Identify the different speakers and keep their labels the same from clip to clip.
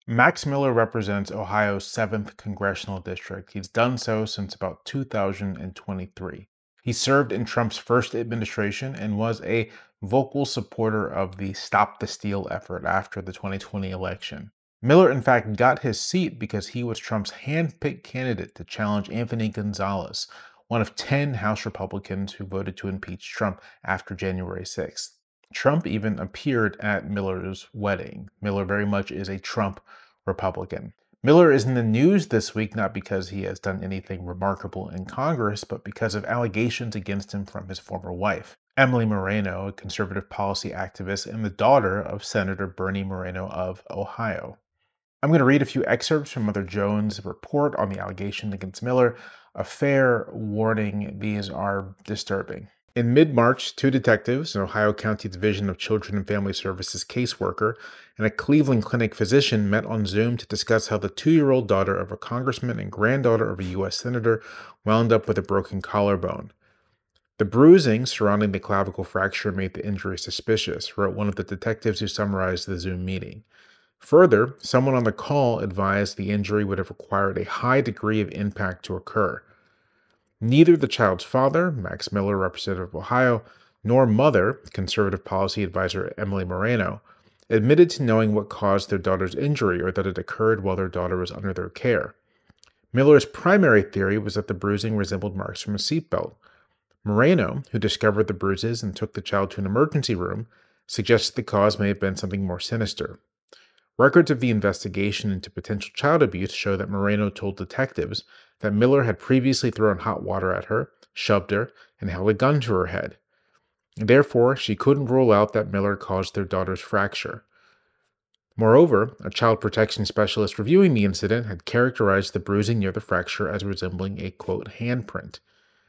Speaker 1: Max Miller represents Ohio's 7th congressional district. He's done so since about 2023. He served in Trump's first administration and was a vocal supporter of the Stop the Steal effort after the 2020 election. Miller, in fact, got his seat because he was Trump's hand-picked candidate to challenge Anthony Gonzalez, one of 10 House Republicans who voted to impeach Trump after January 6th. Trump even appeared at Miller's wedding. Miller very much is a Trump Republican. Miller is in the news this week not because he has done anything remarkable in Congress, but because of allegations against him from his former wife, Emily Moreno, a conservative policy activist and the daughter of Senator Bernie Moreno of Ohio. I'm going to read a few excerpts from Mother Jones' report on the allegation against Miller. A fair warning, these are disturbing. In mid-March, 2 detectives, an Ohio County Division of Children and Family Services caseworker, and a Cleveland Clinic physician met on Zoom to discuss how the 2-year-old daughter of a congressman and granddaughter of a U.S. senator wound up with a broken collarbone. The bruising surrounding the clavicle fracture made the injury suspicious, wrote one of the detectives who summarized the Zoom meeting. Further, someone on the call advised the injury would have required a high degree of impact to occur. Neither the child's father, Max Miller, representative of Ohio, nor mother, conservative policy advisor Emily Moreno, admitted to knowing what caused their daughter's injury or that it occurred while their daughter was under their care. Miller's primary theory was that the bruising resembled marks from a seatbelt. Moreno, who discovered the bruises and took the child to an emergency room, suggested the cause may have been something more sinister. Records of the investigation into potential child abuse show that Moreno told detectives that Miller had previously thrown hot water at her, shoved her, and held a gun to her head. Therefore, she couldn't rule out that Miller caused their daughter's fracture. Moreover, a child protection specialist reviewing the incident had characterized the bruising near the fracture as resembling a, quote, handprint.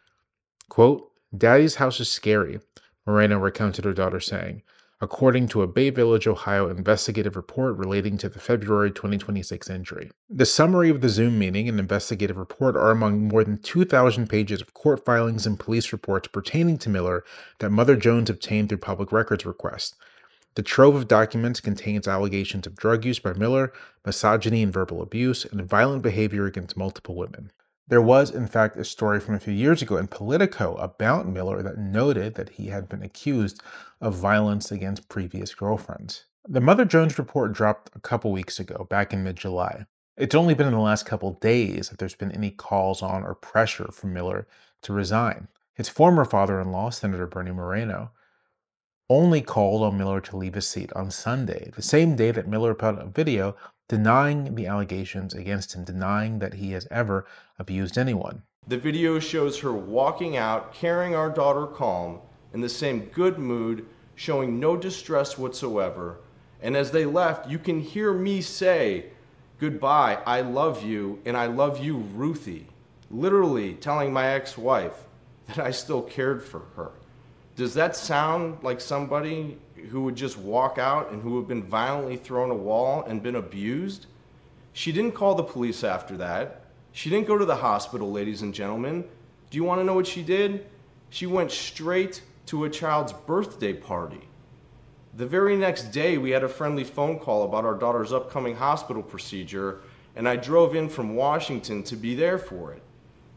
Speaker 1: Quote, "Daddy's house is scary," Moreno recounted her daughter saying, according to a Bay Village, Ohio investigative report relating to the February 2026 injury. The summary of the Zoom meeting and investigative report are among more than 2,000 pages of court filings and police reports pertaining to Miller that Mother Jones obtained through public records requests. The trove of documents contains allegations of drug use by Miller, misogyny and verbal abuse, and violent behavior against multiple women. There was, in fact, a story from a few years ago in Politico about Miller that noted that he had been accused of violence against previous girlfriends. The Mother Jones report dropped a couple weeks ago, back in mid-July. It's only been in the last couple days that there's been any calls on or pressure from Miller to resign. His former father-in-law, Senator Bernie Moreno, only called on Miller to leave his seat on Sunday, the same day that Miller put out a video denying the allegations against him, denying that he has ever abused anyone.
Speaker 2: The video shows her walking out, carrying our daughter calm, in the same good mood, showing no distress whatsoever. And as they left, you can hear me say, "Goodbye, I love you, and I love you, Ruthie." Literally telling my ex-wife that I still cared for her. Does that sound like somebody who would just walk out and who had been violently thrown a wall and been abused? She didn't call the police after that. She didn't go to the hospital, ladies and gentlemen. Do you want to know what she did? She went straight to a child's birthday party. The very next day, we had a friendly phone call about our daughter's upcoming hospital procedure, and I drove in from Washington to be there for it.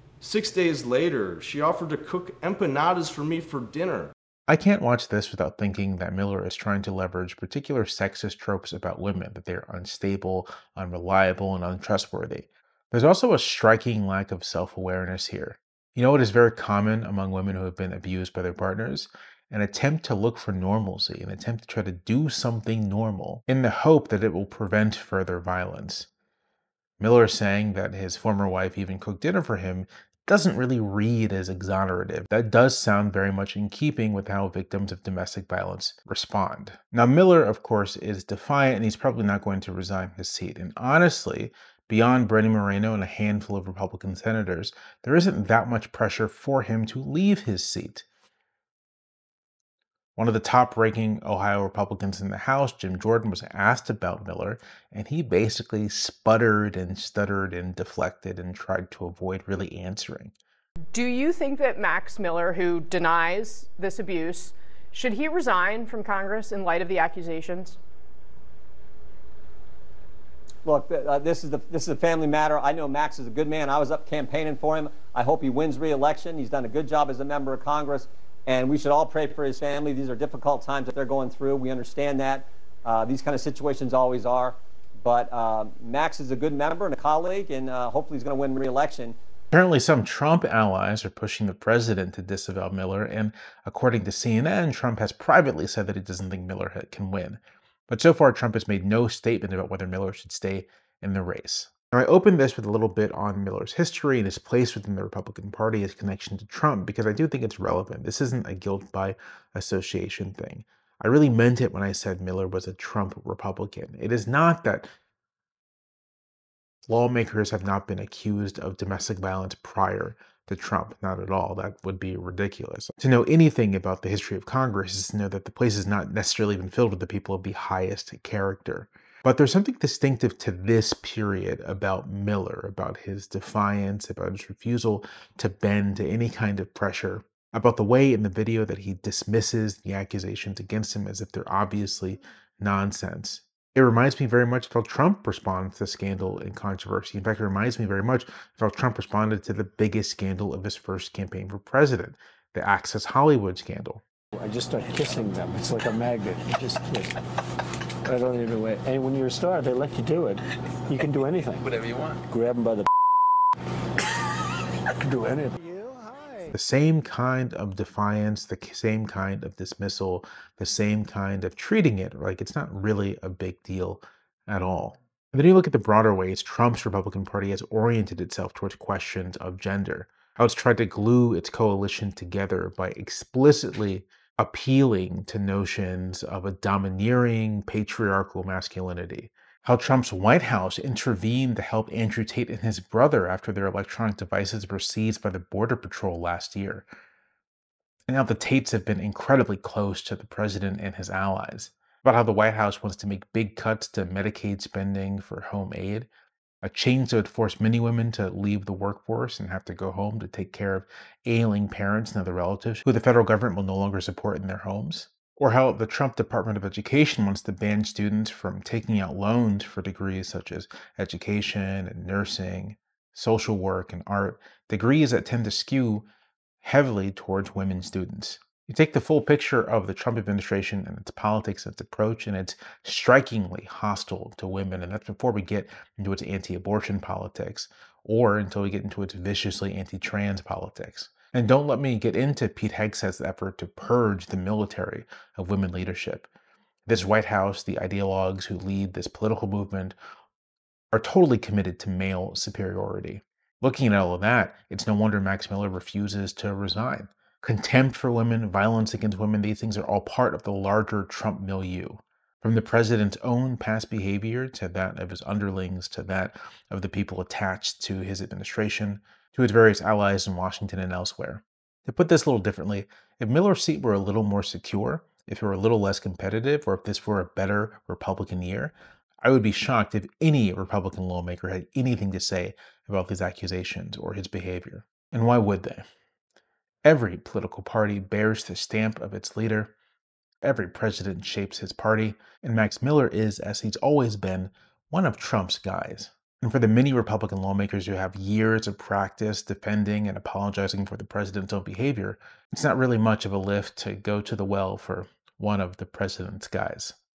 Speaker 2: 6 days later, she offered to cook empanadas for me for dinner.
Speaker 1: I can't watch this without thinking that Miller is trying to leverage particular sexist tropes about women, that they're unstable, unreliable, and untrustworthy. There's also a striking lack of self-awareness here. You know what is very common among women who have been abused by their partners? An attempt to look for normalcy, an attempt to try to do something normal in the hope that it will prevent further violence. Miller saying that his former wife even cooked dinner for him doesn't really read as exonerative. That does sound very much in keeping with how victims of domestic violence respond. Now, Miller, of course, is defiant, and he's probably not going to resign his seat. And honestly, beyond Bernie Moreno and a handful of Republican senators, there isn't that much pressure for him to leave his seat. One of the top-ranking Ohio Republicans in the House, Jim Jordan, was asked about Miller, and he basically sputtered and stuttered and deflected and tried to avoid really answering.
Speaker 3: Do you think that Max Miller, who denies this abuse, should he resign from Congress in light of the accusations?
Speaker 4: Look, this is a family matter. I know Max is a good man. I was up campaigning for him. I hope he wins re-election. He's done a good job as a member of Congress, and we should all pray for his family. These are difficult times that they're going through. We understand that. These kind of situations always are. But Max is a good member and a colleague, and hopefully he's going to win re-election.
Speaker 1: Apparently, some Trump allies are pushing the president to disavow Miller, and according to CNN, Trump has privately said that he doesn't think Miller can win. But so far, Trump has made no statement about whether Miller should stay in the race. Now, I opened this with a little bit on Miller's history and his place within the Republican Party, his connection to Trump, because I do think it's relevant. This isn't a guilt by association thing. I really meant it when I said Miller was a Trump Republican. It is not that lawmakers have not been accused of domestic violence prior to Trump. Not at all. That would be ridiculous. To know anything about the history of Congress is to know that the place has not necessarily been filled with the people of the highest character. But there's something distinctive to this period about Miller, about his defiance, about his refusal to bend to any kind of pressure, about the way in the video that he dismisses the accusations against him as if they're obviously nonsense. It reminds me very much of how Trump responds to scandal and controversy. In fact, it reminds me very much of how Trump responded to the biggest scandal of his first campaign for president, the Access Hollywood scandal.
Speaker 5: I just start kissing them. It's like a magnet. You just kiss. I don't even know. And when you're a star, they let you do it. You can do anything.
Speaker 6: Whatever you want.
Speaker 5: Grab them by the you can do anything.
Speaker 1: The same kind of defiance, the same kind of dismissal, the same kind of treating it like it's not really a big deal at all. And then you look at the broader ways Trump's Republican Party has oriented itself towards questions of gender, how it's tried to glue its coalition together by explicitly appealing to notions of a domineering patriarchal masculinity. How Trump's White House intervened to help Andrew Tate and his brother after their electronic devices were seized by the Border Patrol last year. And how the Tates have been incredibly close to the president and his allies. About how the White House wants to make big cuts to Medicaid spending for home aid, a change that would force many women to leave the workforce and have to go home to take care of ailing parents and other relatives who the federal government will no longer support in their homes. Or how the Trump Department of Education wants to ban students from taking out loans for degrees such as education and nursing, social work, and art, degrees that tend to skew heavily towards women students. You take the full picture of the Trump administration and its politics and its approach, and it's strikingly hostile to women, and that's before we get into its anti-abortion politics, or until we get into its viciously anti-trans politics. And don't let me get into Pete Hegseth's effort to purge the military of women leadership. This White House, the ideologues who lead this political movement, are totally committed to male superiority. Looking at all of that, it's no wonder Max Miller refuses to resign. Contempt for women, violence against women, these things are all part of the larger Trump milieu. From the president's own past behavior to that of his underlings to that of the people attached to his administration, to his various allies in Washington and elsewhere. To put this a little differently, if Miller's seat were a little more secure, if it were a little less competitive, or if this were a better Republican year, I would be shocked if any Republican lawmaker had anything to say about these accusations or his behavior. And why would they? Every political party bears the stamp of its leader. Every president shapes his party, and Max Miller is, as he's always been, one of Trump's guys. And for the many Republican lawmakers who have years of practice defending and apologizing for the president's own behavior, it's not really much of a lift to go to the well for one of the president's guys.